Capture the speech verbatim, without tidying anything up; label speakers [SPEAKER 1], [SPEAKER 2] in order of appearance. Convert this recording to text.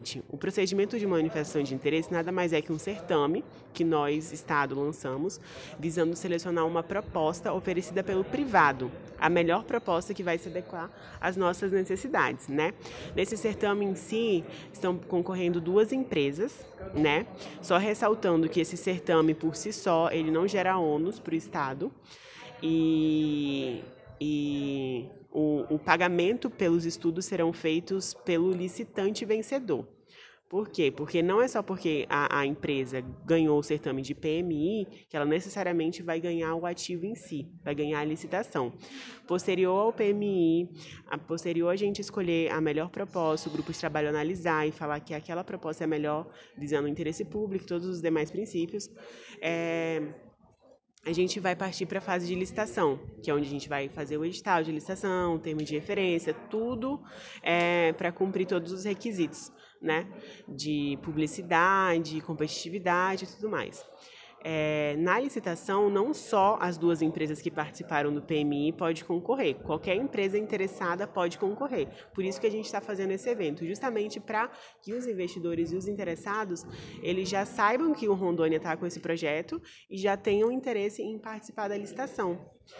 [SPEAKER 1] O procedimento de manifestação de interesse nada mais é que um certame que nós, Estado, lançamos, visando selecionar uma proposta oferecida pelo privado, a melhor proposta que vai se adequar às nossas necessidades, né? Nesse certame em si, estão concorrendo duas empresas, né? Só ressaltando que esse certame, por si só, ele não gera ônus para o Estado e... e o, o pagamento pelos estudos serão feitos pelo licitante vencedor. Por quê? Porque não é só porque a, a empresa ganhou o certame de P M I que ela necessariamente vai ganhar o ativo em si, vai ganhar a licitação. Posterior ao P M I, a posterior a gente escolher a melhor proposta, o grupo de trabalho analisar e falar que aquela proposta é melhor, visando o interesse público, todos os demais princípios, é, a gente vai partir para a fase de licitação, que é onde a gente vai fazer o edital de licitação, termo de referência, tudo é, para cumprir todos os requisitos, né? De publicidade, competitividade e tudo mais. É, na licitação, não só as duas empresas que participaram do P M I pode concorrer, qualquer empresa interessada pode concorrer. Por isso que a gente está fazendo esse evento, justamente para que os investidores e os interessados eles já saibam que o Rondônia está com esse projeto e já tenham interesse em participar da licitação.